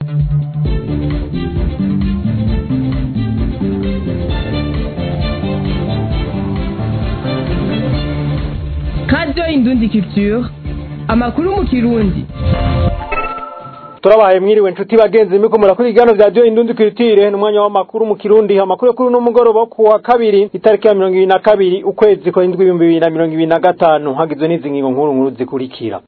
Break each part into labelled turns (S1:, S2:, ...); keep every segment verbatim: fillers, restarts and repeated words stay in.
S1: Radio Indundi Culture, amakuru mu Kirundi.
S2: Turabaye mwiriwe nshuti bagenzi miko murakuri igano vya Radio Indundi Culture n'umwanya w'amakuru mu Kirundi. Amakuru kuri no mugoroba ku wa kabiri itariki ya mirongo ibiri na kabiri ukwezi kwa indwi ibihumbi bibiri na mirongo ibiri na gatanu hagizwe n'izi ngingo nkuru nkuru zikurikira.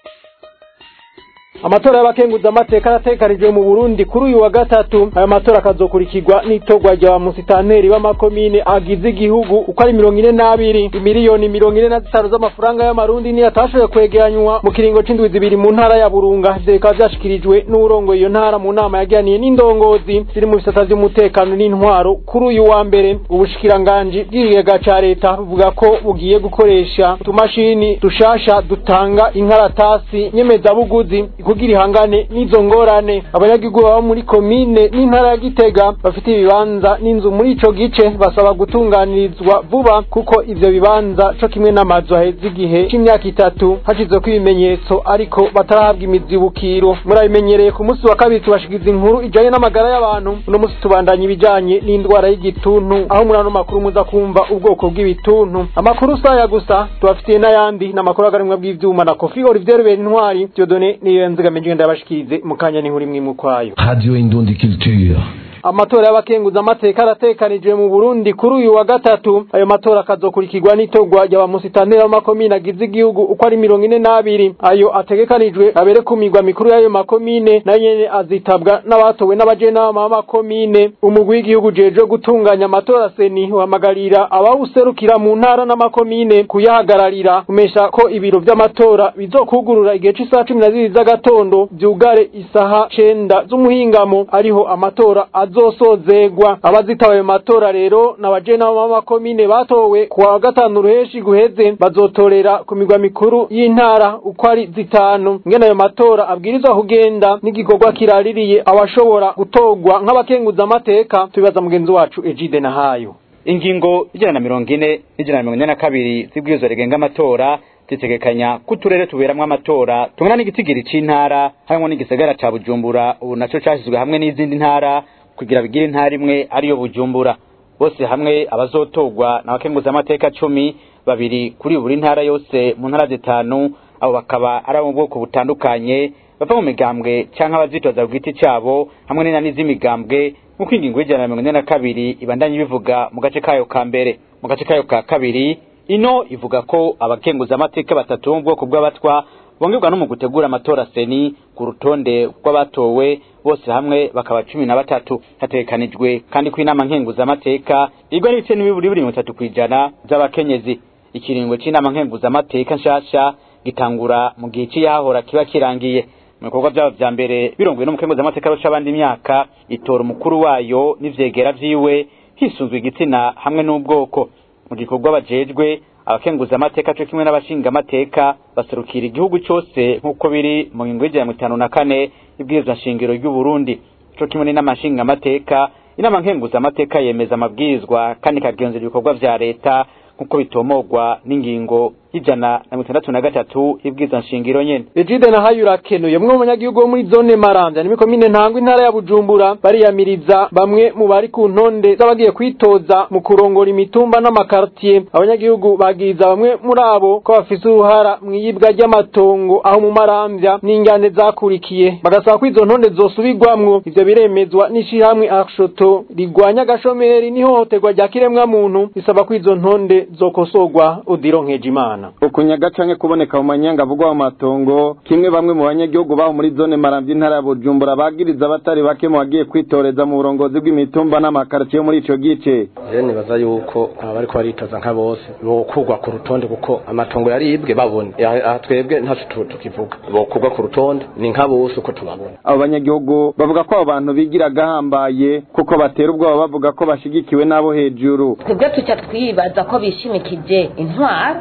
S2: Amatora y'abakenguza amateka aratekanijwe mu Burundi kuri uyu wa gatatu. Aya matora akazokurikirwa n'itogwa rya musitanteri b'amakomine agize igihugu uko ari mirongo ine n'abiri. Miliyoni mirongo ine na zitanu z'amafaranga y'amarundi ni atashoboye kwegeranywa mu kiringo c'indwi zibiri mu ntara ya Burunga. Ivyo bikaba vyashikirijwe n'urongoye iyo ntara mu nama yaganiye n'indongozi ziri mu bisata vy'umutekano n'intwaro kuri uyu wa mbere. Ubushikiranganji bw'ikigega ca leta buvuga ko bugiye gukoresha utumashini dushasha dutanga inkaratasi nyemezabuguzi kugira ihangane n'izo ngorane. Abanyagihugu baba muri komine n'intara ya Gitega bafite ibibanza n'inzu muri ico gice basaba gutunganirizwa vuba kuko ivyo bibanza co kimwe n'amazu aheze igihe c'imyaka itatu hashize ko ibimenyetso ariko batarahabwa imizibukiro. Murabimenyereye ku munsi wa kabiri tubashikiza inkuru ijanye n'amagara y'abantu. Uno munsi tubandanye ibijanye n'indwara y'igituntu aho muri ano makuru muza kumva ubwoko bw'ibituntu. Amakuru saya gusa tubafitiye n'ayandi n'amakuru agarimwe bw'ivyuma na Kofi Olivier Bentwari Dieudonné niyo Mejenge ndabashikirize mukanya n'inkuru imwe mu kwayo.
S3: Radio Indundi Culture.
S2: Amatora y'abakenguza amateka aratekanijwe mu Burundi kuri uyu wa gatatu. Ayo matora akazokurikirwa n'itogwa ry'abamusitanteri b'amakomine agize igihugu uko ari mirongo ine n'abiri. Ayo ategekanijwe abere ku migwa mikuru y'ayo makomine na nyene azitabwa n'abatowe n'abajenama b'amakomine. Umugwi w'igihugu jeje gutunganya amatora seni uhamagarira abawuserukira mu ntara n'amakomine kuyahagararira umesha ko ibiro vy'amatora bizokugurura igihe c'isaha cumi na zibiri z'agatondo vyugare isaha cenda z'umuhingamo ariho amatora azosozegwa. Abazitawe ayo matora rero n'abajenama b'amakomine batowe ku wa gatanu ruheshi guheze bazotorera ku migwa mikuru y'intara uko ari zitanu. Ngene ayo matora abwirizwa kugenda n'igikorwa kiraririye abashobora gutogwa nk'abakenguza amateka tubibaza mugenzi wacu Egide Nahayo.
S4: Ingingo ijana na mirongo ine n'ijana na mirongo ine na kabiri zibwirizwa rigenga amatora zitegekanya kuturere tuberamwe amatora tungana n'igitigiri c'intara hamwe n'igisagara ca Bujumbura ubu naco cashizwe hamwe n'izindi ntara kugira bigire intara imwe ariyo Bujumbura. Bose hamwe abazotogwa n'abakenguza amateka cumi, babiri kuri buri ntara yose mu ntara zitanu. Abo bakaba ari mu bwoko butandukanye bava mu migambwe canke abazitoza bwite cyabo hamwe n'inani z'imigambwe nk'uko ingingo y'ijana na mirongo ine na kabiri ibandanye bivuga mu gace kayo ka mbere. Mu gace kayo ka kabiri ino ivuga ko abakenguza amateka batatu mu bwoko bw'abatwa bongerwa no mu gutegura amatora seni ku rutonde rw'abatowe bose hamwe bakaba cumi na batatu. Hatekanijwe kandi ko inama nkenguza amateka igwa n'ibice n'ibiburi buri bitatu kwijana by'abakenyezi. Ikiringo c'inama nkenguza amateka nshasha gitangura mu gihe cy'iyahora kiba kirangiye. Mu bikorwa byabo vya mbere birongwe no mukenguza amateka ro c'abandi imyaka itora umukuru wayo n'ivyegera vyiwe hisunzwe igitsina hamwe n'ubwoko. Mu gikorwa bajejwe abakenguza amateka cyo kimwe n'abashinga amateka baserukira igihugu cyose nk'uko biri mu ngingo y'ijana na mirongo itanu na kane ibwirizwa nshingiro ry'u Burundi. Cyo kimwe n'amashinga amateka inama nkenguza amateka yemeza amabwirizwa kandi kagenzura ibikorwa vya leta nkuko bitomogwa n'ingingo y'ijana na mirongo itandatu na gatatu ibwirizwa nshingiro nyene.
S2: Egide Nahayo urakenuye. Mwe mu banyagihugu bo muri zone Maramvya n'imikomine Ntangwa intara ya Bujumbura bariyamiriza bamwe mu bari ku ntonde z'abagiye kwitoza mu kurongora imitumba n'amakartier. Abanyagihugu bagiza bamwe muri abo ko bafise uruhara mu yibwa ry'amatongo aho mu Maramvya n'ingane zakurikiye bagasaba ko izo ntonde zosubirwamwo. Ivyo biremezwa n'ishihamwe Arshoto rigwanya gashomeri n'ihohoterwa rya kiremwa muntu bisaba ko izo ntonde zokosorwa. Odiro Nkejimana
S5: ukunyaga canke kuboneka mu manyanga avugwa mu matongo kimwe bamwe mu banyagihugu baho muri zone Maramvya intara ya Bujumbura bagiriza abatari bake mu bagiye kwitoreza mu burongozi bw'imitumba n'amakartier yo muri ico gice.
S6: Je nibaza yuko abariko baritoza nka bose bokugwa ku rutonde kuko amatongo yaribwe babone twebwe ntacu tukivuga bokugwa ku rutonde ni nka bose uko tubabona.
S5: Abo banyagihugu bavuga ko abo bantu bigira gahambaye kuko batera ubwoba bavuga ko bashigikiwe nabo hejuru.
S7: Twebwe tuca twibaza ko bishimikije intwara kuko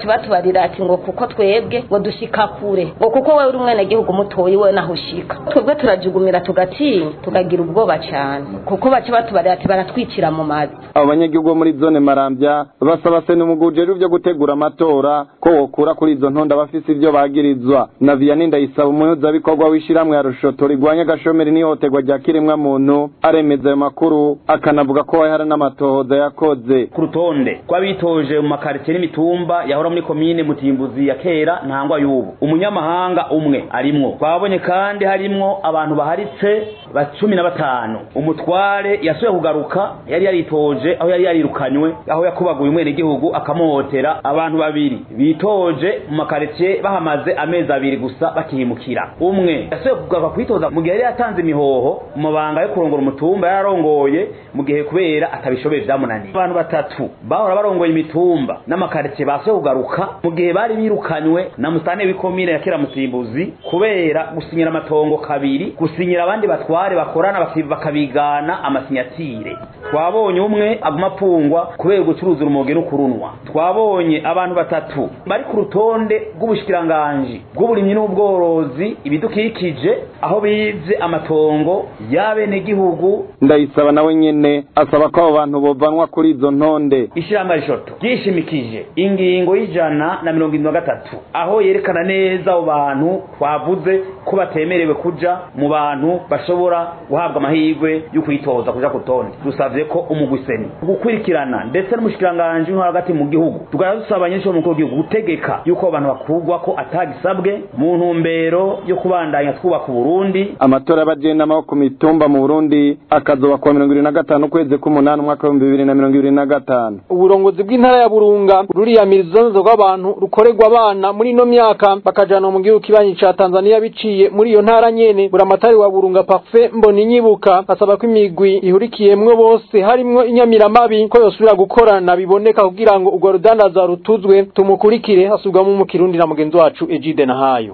S3: bacu batubarira ati ngo kuko twebwe ngo dushika kure ngo kuko wewe uri umwene gihugu mutoyi we naho ushika twebwe turajugumira tugatinya tugagira ubwoba cyane kuko bacu batubarira ati baratwicira mu mazi.
S5: Abo banyagihugu muri zone Marambya basaba se n'umuguje ryo gutegura amatora ko wokura kuri izo ntonda bafise ivyo bagirizwa. na Vianney Ndayisaba umuyobozi bikorwa wishiramwe ya Rushoto rigwanya gashomeri n'ihotegwa rya kiremwa muntu aremeza ayo makuru akanavuga ko hari n'amatohoza yakoze
S7: ku rutonde kw'abitoje mu makaritiye n'imitumba yahora muri komine Mutimbuzi ya kera ntangwa y'ubu umunyamahanga umwe arimwo. Twabonye kandi harimwo abantu baharitse ba cumi na batanu. Umutware yasuye kugaruka yari yaritoje aho yari yarirukanywe aho yakubaguye umwene gihugu akamuhotera. Abantu babiri bitoje mu makaritiye bahamaze amezi abiri gusa bakihimukira. Umwe yasuye kugaruka kwitoza mu gihe yari yatanze imihoho mu mabanga yo kurongora umutumba yararongoye mu gihe kubera atabishoboye vyamunaniye. Abantu batatu bahora barongoye imitumba n'amakaritiye basuye kugaruka mu gihe bari birukanywe na mustane w'ikomine ya kera Mutimbuzi kubera gusinyira amatongo kabiri, gusinyira abandi batware bakorana bakabigana amasinyatire. Twabonye umwe aguma pungwa kubera gucuruza urumoge no kurunwa. Twabonye abantu batatu bari ku rutonde rw'ubushikiranganje bw'uburimyi n'ubworozi ibidukikije aho bize amatongo y'abene gihugu.
S5: Ndayisaba nawe nyene asaba ko abo bantu bovanwa kuri izo ntonde.
S7: Ishirama Rishoto ryishimikije ingingo y'ijana na mirongo irindwi na gatatu aho yerekana neza abo bantu twavuze ko batemerewe kuja mu bantu bashobora guhabwa amahirwe yo kwitoza kuja kutonde. Dusavye ko umugwiseni gukurikirana ndetse n'umushikiranganje nko hagati mu gihugu tugara dusaba nyinshi mu gihugu gutegeka yuko abantu bakugwa ko atagisabwe mu ntumbero yo kubandanya twubaka Burundi.
S5: Amatora y'abagenda amaboko ku mitumba mu Burundi akazoba kwa mirongo ibiri na gatanu kwezi k'umunani umwaka wa bibiri na mirongo ibiri na gatanu.
S2: Uburongozi bw'intara ya Burunga ruriyamiriza rw'abantu rukorerwa abana muri no myaka bakajana mu gihugu kibanyi ca Tanzania biciye muri iyo ntara nyene. Buramatari wa Burunga Parfait Mboninyibuka asaba ko imigwi ihurikiyemwe bose harimwo inyamiramabi ko yosubira gukorana biboneka kugira ngo urwo rudandaza rutuzwe. Tumukurikire hasubwamo mu Kirundi na mugenzi wacu Egide Nahayo.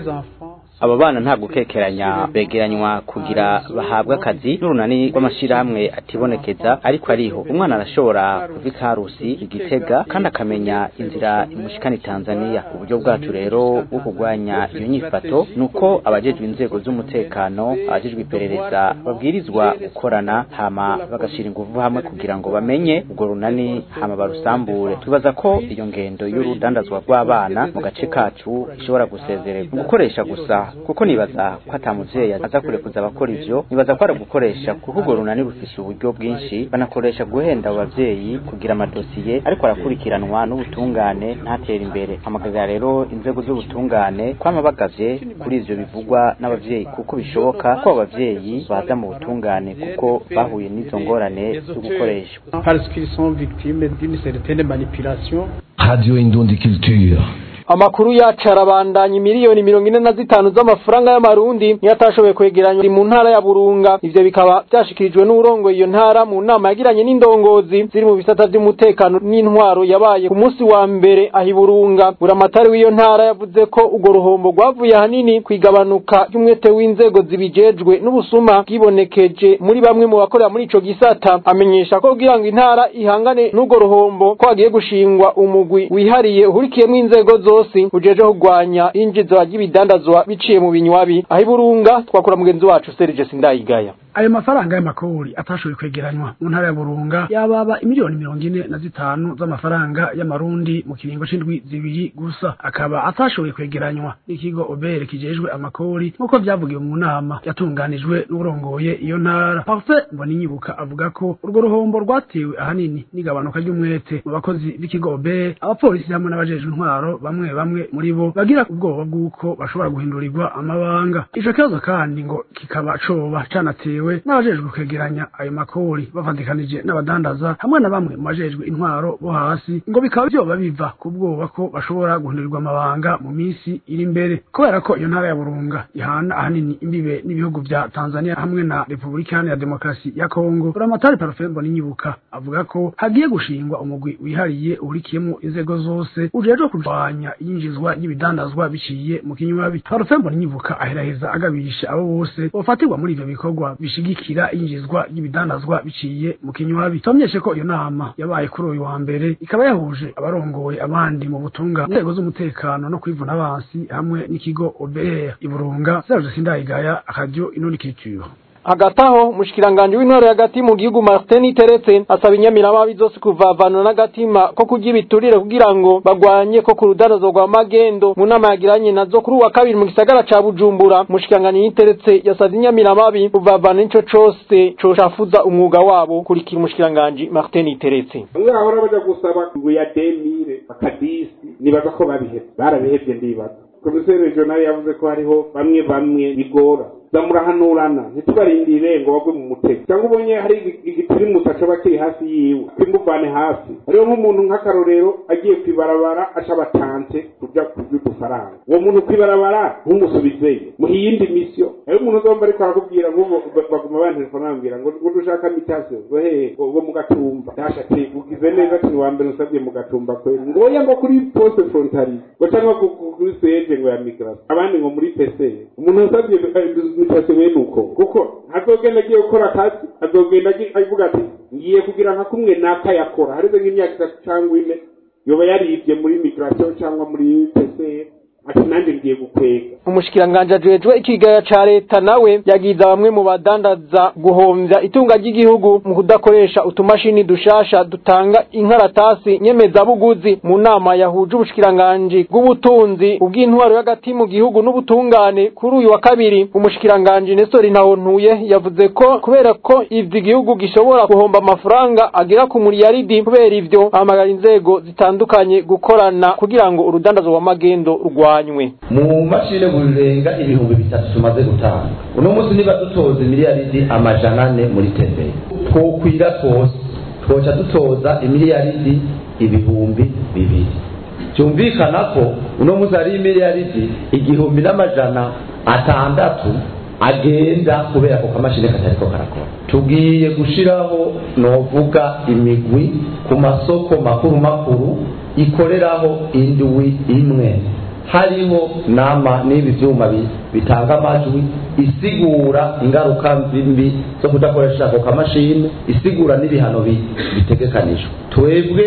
S8: Aba bana nta gukekeranya begeranywa kugira bahabwa akazi n'urunani rw'amashirahamwe atibonekeza, ariko ariho umwana arashobora kuva ikarusi igitega kandi akamenya inzira imushikana Tanzania. Uburyo bwacu rero bwo kugwanya iyo nyifato nuko abajejwe inzego z'umutekano, abajejwe iperereza babwirizwa gukorana hama bagashira ingufu hamwe kugira ngo bamenye urwo runani hama barusambure. Tubaza ko iyo ngendo y'urudandazwa rw'abana mu gace kacu ishobora gusezererwa gukoresha gusa kuko nibaza ko atamuvyeyi aza kurekuza abakora ivyo. Nibaza ko ari gukoresha kuko urwo runani rufise uburyo bwinshi, banakoresha guhenda abavyeyi kugira amadosiye ariko arakurikiranwa n'ubutungane ntatera imbere. Amagara rero inzego z'ubutungane kwama bagavye kuri ivyo bivugwa n'abavyeyi kuko bishoboka ko abavyeyi baza mu butungane kuko bahuye n'izo ngorane zo gukoreshwa.
S9: Radio Indundi Culture.
S2: Amakuru yacu arabandanya miliyoni mirongo ine na zitanu z'amafaranga y'amarundi niyo atashoboye kwegeranywa mu ntara ya Burunga. Ivyo bikaba byashikirijwe n'urongo iyo ntara mu nama yagiranye n'indongozi ziri mu bisata by'umutekano n'intwaro yabaye ku munsi wa mbere ahi Burunga. Buramatari w'iyo ntara yavuze ko ugo ruhombo rwavuye hanini kwigabanuka y'umwete w'inzego zibijejwe n'ubusuma bwibonekeje muri bamwe mu bakorera muri ico gisata. Amenyesha ko kugira ngo intara ihangane n'ugo ruhombo ko hagiye gushingwa umugwi wihariye uhurikiyemo inzego zo ujeje kugwanya injizo y'ibidandazwa biciye mu binywabi. Ahi Burunga twakora mugenzi wacu Serge Sindayigaya.
S10: Ayo mafaranga y'amakori atashoboye kwegeranywa mu ntara ya Burunga yababa imiliyoni mirongo ine na zitanu z'amafaranga y'amarundi mu kiringo c'indwi zibiri gusa, akaba atashoboye kwegeranywa n'ikigo Obere kijejwe amakori nkuko byavugiwe mu nama yatunganijwe n'urongoye iyo ntara. Parfait Mboninyibuka avuga ko urwo ruhombo rwatewe ahanini n'igabanuka ry'umwete mu bakozi b'ikigo Obere, abapolisi hamwe n'abajejwe intwaro bamwe bamwe muri bo bagira ubwoba bw'uko bashobora guhindurirwa amabanga. Ico kibazo kandi ngo kikaba coba canatewe n'abajejwe kwegeranya ayo makori bavandikanije n'abadandaza hamwe na bamwe mu bajejwe intwaro bo hasi, ngo bikaba byoba biva ku bwoba ko bashobora guhindurirwa amabanga mu minsi iri imbere. Kubera ko iyo ntara ya Burunga ihana ahanini imbibe n'ibihugu vya Tanzania hamwe na Republika ya Demokarasi ya Kongo, Buramatari Parfait Mboninyibuka avuga ko hagiye gushingwa umugwi wihariye uhurikiyemo inzego zose ujejwe kurwanya yinjizwa y'ibidandazwa biciye mu kinywabi. Parfait Mboninyibuka ahiraheza agabisha abo bose bafatirwa muri ivyo bikorwa bishigikira injizwa y'ibidandazwa biciye mu kinywabi. Tomyeshe ko iyo nama yabaye kuri uyu wa mbere ikaba yahuje abarongoye abandi mu butunga inzego z'umutekano no kwivuna abansi hamwe n'ikigo O B R Iburunga. Serge Sindayigaya, Radio Inundi Culture.
S2: Agataho mushikiranganje w'intwaro y'agati mu gihugu Martin Teretse asaba inyamiramabi zose kuvavanura n'agatima ko kugira ibiturire kugira ngo bagwanye ko ku rudarazo rwa magendo. Mu nama yagiranye nazo kuri wa kabiri mu gisagara ca Bujumbura, mushikiranganje Teretse yasabye inyamiramabi kuvavana ico cose coshafuza umwuga wabo. Kurikira umushikiranganje Martin Teretse.
S11: Bamwe ahora baja gusaba ngo ya demire bakadisi nibaza ko babiheze barabihevye ndibaza. Komiseri regional yavuze ko hariho bamwe bamwe bigora zamurahanurana ntitubarindire ngo bagwe mu mutego cyangwa ubonye hari igituri mutaco bakiri hafi yiwe kimuvane hafi hariho nk'umuntu nk'akarorero agiye kwibarabara aca batante kujya kudufaranga uwo muntu kwibarabara nk'umusubizeyo muhiyindi misyo ayo umuntu uzomba ariko arakubwira ngo baguma bantelefona bambwira ngo ngo dushaka mitasyo ngo he ngo mu gatumba dashati ugize neza ati wa mbere usabye mu gatumba kweli ngo oya ngo kuri poste frontalier ngo cyangwa kuri seje ngo ya migration abandi ngo muri P C umuntu usabye mitase benuko kuko azogenda agiye gukora akazi azogenda avuga ati ngiye kugira nka kumwe naka yakora harize nk'imyaka itatu cyangwa ine yoba yaribye muri migration cyangwa muri P C ati nanje ngiye gukwega.
S2: Umushikiranganje ajejwe ikigaya ca leta nawe yagiza bamwe mu badandaza guhomvya itunga ry'igihugu mu kudakoresha utumashini dushasha dutanga inkaratasi nyemeza buguzi. Mu nama yahuje ubushikiranganje bw'ubutunzi ubw'intwaro y'agati mu gihugu n'ubutungane kuri uyu wa kabiri, umushikiranganje Nestor Ntahontuye yavuze ko kubera ko ivyo igihugu gishobora guhomba amafaranga agera ku miliyaridi kubera ivyo amagara inzego zitandukanye gukorana kugira ngo urudandazo wa magendo rugwa
S12: mu mashine burenga ibihumbi bitatu tumaze gutanga uno munsi niba dutoza miliyaridi amajana ane muri tembere twokwira twose twoca dutoza miliyaridi ibihumbi bibiri cyumvikana ko uno munsi ari miliyaridi igihumbi n'amajana atandatu agenda kubera ko kamashine katariko karakora. Tugiye gushiraho novuga imigwi ku masoko makuru makuru ikoreraho indwi imwe hariho nama n'ibi vyuma bitanga amajwi isigura ingaruka mbi zo kudakoresha ako kamashini isigura n'ibihano bitegekanijwe. Twebwe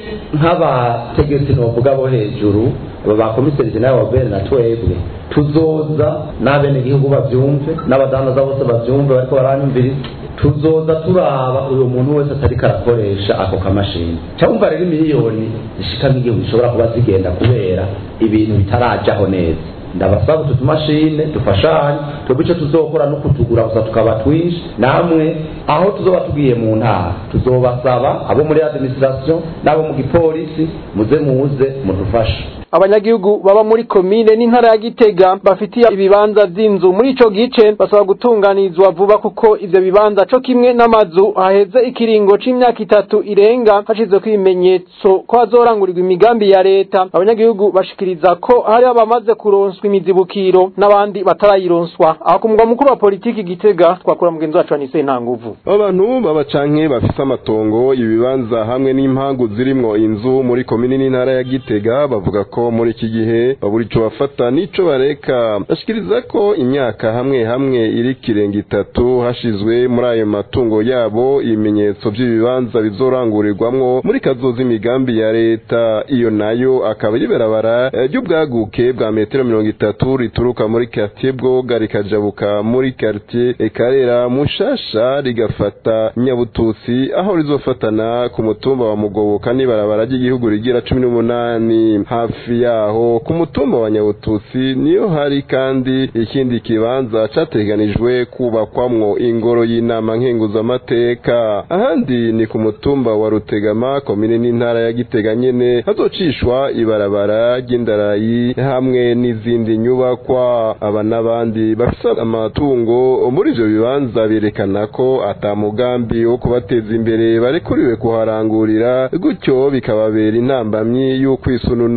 S12: nk'abategetsi novuga bo hejuru ba komiseri general wa bene na twebwe tuzoza n'abene gihugu bavyumve n'abadandaza bose bavyumve bariko baranyumviriza tuzoza turaba uyu muntu wese atari karakoresha ako kamashini cyangwa rero miliyoni zishika n'igihumbi zishobora kuba zigenda kubera ibintu bitarajaho neza. Ndabasaba utu tumashine dufashanye tubice tuzokora no kutugura gusa tukaba twinshi namwe aho tuzoba tugiye mu ntara tuzobasaba abo muri administration nabo mu gipolisi muze muze mudufashe.
S2: Abanyagihugu baba muri komine n'intara ya Gitega bafitiye ibibanza vy'inzu muri ico gice basaba gutunganizwa vuba kuko ivyo bibanza co kimwe n'amazu haheze ikiringo c'imyaka itatu irenga hashize ko ibimenyetso ko azorangurirwa imigambi ya leta. Abanyagihugu bashikiriza ko hari abamaze kuronswa imizibukiro n'abandi batarayironswa. Aho kumugwa mukuru wa politiki Gitega twakora mugenzi wacu Anise Ntanguvu.
S13: Abantu babacanke bafise amatongo ibibanza hamwe n'impangu zirimwo inzu muri komine n'intara ya Gitega bavuga ko muri iki gihe baburi cyo bafata nico bareka. Bashikiriza ko imyaka hamwe hamwe iri kirenga itatu hashizwe muri ayo matungo yabo ibimenyetso by'ibibanza bizorangurirwamwo muri kazoza imigambi ya leta. Iyo nayo akaba yiberabara ry'ubwaguke bwa metero mirongo itatu rituruka muri quartier Bwoga rikajabuka muri quartier Ekarera Mushasha rigafata Nyabututsi aho rizofatana ku mutumba wa Mugoboka n'ibarabara ry'igihugu rigira cumi n'umunani. Hafi yaho ku mutumba wa Nyabututsi niyo hari kandi ikindi kibanza categanijwe kubakwamwo ingoro y'inama nkenguza amateka. Ahandi ni ku mutumba wa Rutegama komine n'intara ya Gitega nyene hazocishwa ibarabara ry'indarayi hamwe n'izindi nyubakwa. Aba n'abandi bafise amatungo muri ivyo bibanza berekana ko atamugambi wo kubateza imbere barekuriwe kuharangurira gutyo bikababera intambamyi y'ukwisununura.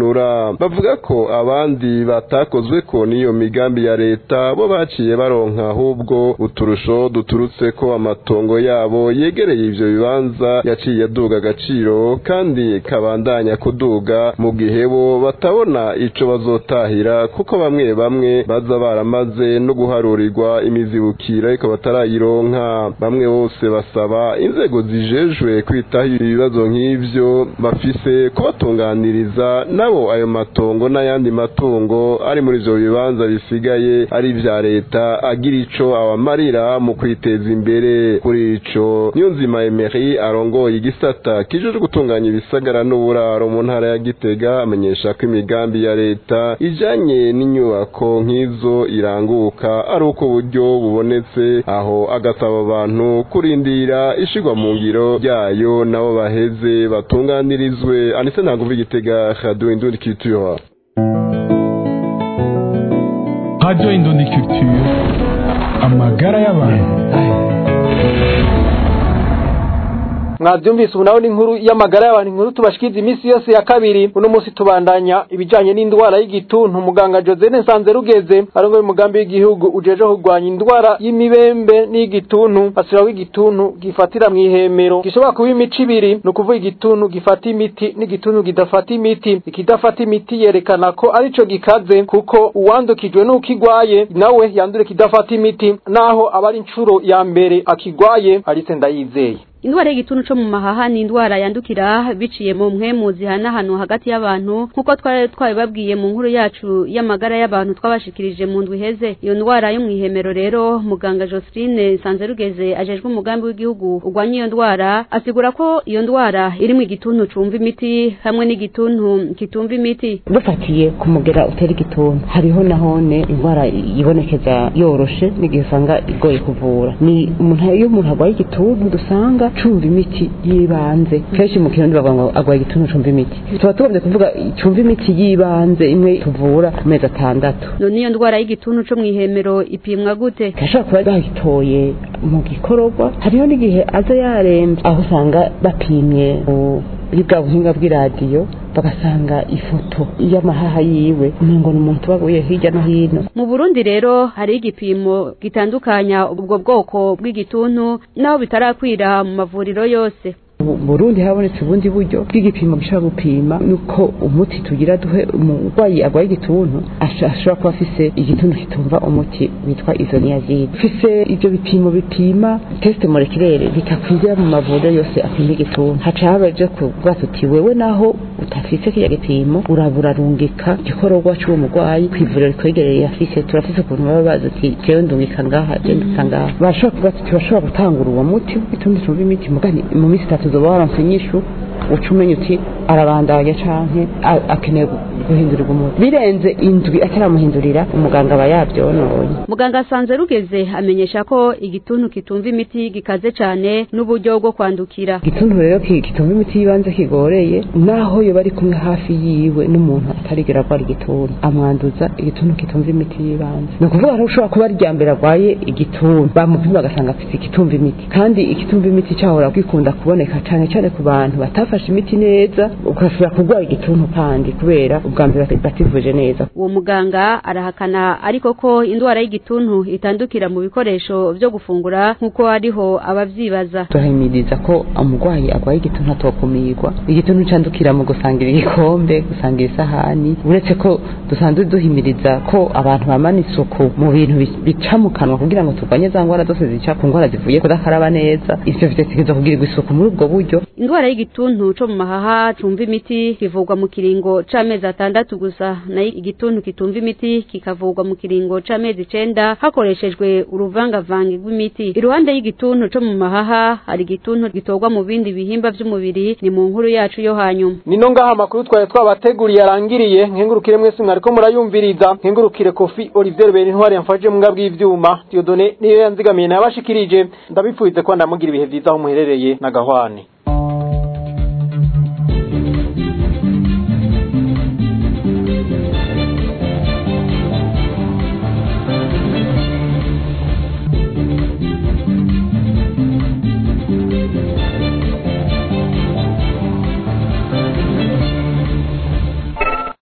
S13: baronka bavuga ko abandi batakozwe ko niyo migambi ya leta bo baciye baronka ahubwo uturusho duturutse ko amatongo yabo yegereye ivyo bibanza yaciye aduga agaciro kandi kabandanya kuduga mu gihe bo batabona ico bazotahira kuko bamwe bamwe baza baramaze no guharurirwa imizibukira ariko batarayironka. Bamwe bose basaba inzego zijejwe kwitaho ibibazo nk'ivyo bafise kubatunganiriza nabo ayo matongo n'ayandi matungo ari muri ivyo bibanza bisigaye ari ivya leta agira ico abamarira mu kwiteza imbere. Kuri ico Niyonzima Emery arongoye igisata kijejwe gutunganya ibisagara n'uburaro mu ntara ya Gitega amenyesha ko imigambi ya leta ijanye n'inyubako nk'izo iranguka ari uko uburyo bubonetse, aho agasaba abantu kurindira ishigwa mu ngiro ryayo nabo baheze batunganirizwe. Anise Ntaguvi, Gitega, Radio Indundi Culture.
S14: Radio Indundi Culture, amagara y'abantu.
S2: Mwavyumvise ubu naho ni inkuru y'amagara y'abantu, inkuru tubashikiza imisi yose ya kabiri. Uno munsi tubandanya ibijanye n'indwara y'igituntu. Muganga Josene Nsanzerugeze arongoye umugambi w'igihugu ujeje kurwanya indwara y'imibembe n'igituntu asiraho igituntu gifatira mw'ihemero gishobora kuba imico ibiri, no kuvuga igituntu gifata imiti n'igituntu kidafata imiti. Ikidafata imiti yerekana ko arico gikaze kuko uwandukijwe n'ukigwaye nawe yandure kidafata imiti, naho abari incuro ya mbere akigwaye. Alice Ndayizeye.
S15: Indwara y'igituntu cyo mu mahaha ni indwara yandukira biciye mu mpwemu zihanahano hagati y'abantu nkuko twari twabibabwiye mu nkuru yacu y'amagara y'abantu twabashikirije mu ndwi heze. Iyo ndwara yo mwihemero rero muganga Josephine Nsanzerugeze ajejwe umugambi w'igihugu urwanya iyo ndwara asigura ko iyo ndwara iri mu igituntu cumva imiti hamwe n'igituntu kitumva imiti.
S16: Dufatiye kumugera utera igituntu hariho nahone indwara ibonekeza yoroshe n'igihe usanga igoye kuvura. Ni umuntu iyo umuntu agwaye igituntu dusanga cumva imiti yibanze. Kenshi mu kirundi bavuga ngo agwaye igituntu cumva imiti. Tuba tugomvye kuvuga cumva imiti yibanze imwe tuvura ku mezi atandatu.
S15: None iyo ndwara y'igituntu cyo mwihemero ipimwa gute?
S16: Kashaka kuba bagitoye mu gikororwa, hariho n'igihe aza yaremvye aho usanga bapimye muri bwa buhinga bw'iradiyo bagasanga ifoto y'amahaha yiwe ngo ni umuntu baguye hirya no hino.
S15: Mu Burundi rero hari igipimo gitandukanya ubwo bwoko bw'igituntu naho bitarakwira mu mavuriro yose.
S16: Burundi habonetse ubundi buryo bw'igipimo gishobora gupima nuko umuti tugira duhe umurwayi agwaye igituntu ashobora kuba afise igituntu kitumva umuti witwa isoniazide. Fise ibyo bipimo bipima test moleculaire bikakwira mu mavuriro yose apima igituntu. Haca habaje kuvuga tuti wewe naho utafise kiya gipimo uraburarungika igikororwa cy'uwo murwayi kwivuriro rikwegereye afise. Turafise ukuntu baba bazi ati jewe ndungika ngaha je ndusanga bashobora kuvuga tuti bashobora gutangura uwo muti w'igituntu cyumva imiti mugani mu minsi itatu zoba waronse inyishu ucumenya uti arabandanya canke akeneye guhindurirwa umuti. Birenze indwi ataramuhindurira umuganga aba yavyonoye.
S15: Muganga Nsanzerugeze amenyesha ko igituntu kitumva imiti gikaze cane n'uburyo bwo kwandukira.
S16: Igituntu rero kitumva imiti yibanze kigoreye, naho yo bari kumwe hafi yiwe n'umuntu atarigera agwara igituntu amwanduza igituntu kitumva imiti yibanze. No kuvuga ko ushobora kuba ari ryambere agwaye igituntu bamupima bagasanga afite igitumva imiti, kandi igitumva imiti cyahora kwikunda kuboneka cane cane ku bantu batafashe imiti neza, ukashobora kugwara igituntu kandi kubera ubwa mbere bativuje neza.
S15: Uwo muganga arahakana ariko ko indwara y'igituntu itandukira mu bikoresho byo gufungura nkuko hariho abavyibaza.
S16: Turahimiriza ko umurwayi agwaye igituntu atokumirwa. Igituntu candukira mu gusangira igikombe, gusangira isahani. Uretse ko dusanzwe duhimiriza ko abantu bamana isuku mu bintu bica mu kanwa kugira ngo turwanye za ngwara zose zica ku ngwara zivuye kudakaraba neza. Ivyo vyetegerezwa kugirirwa isuku muri ubwo buryo.
S15: Indwara y'igituntu cyo mu mahaha cumva imiti kivugwa mu kiringo c'amezi atandatu gusa, nayo igituntu kitumva imiti kikavugwa mu kiringo c'amezi icenda hakoreshejwe uruvangavange rw'imiti. Iruhande y'igituntu cyo mu mahaha hari igituntu gitorwa mu bindi bihimba vy'umubiri. Ni mu nkuru yacu yo hanyuma.
S2: Nino ngaha amakuru twari twabateguriye arangiriye. Nkengurukire mwese mwariko murayumviriza. Nkengurukire Kofi Olivier Benintwari yamfaje mu ngabwi y'ivyuma. Diodone niyo yanzigamiye nabashikirije. Ndabipfuize ko ndamugira ibihe vyiza aho muherereye na Gahwane.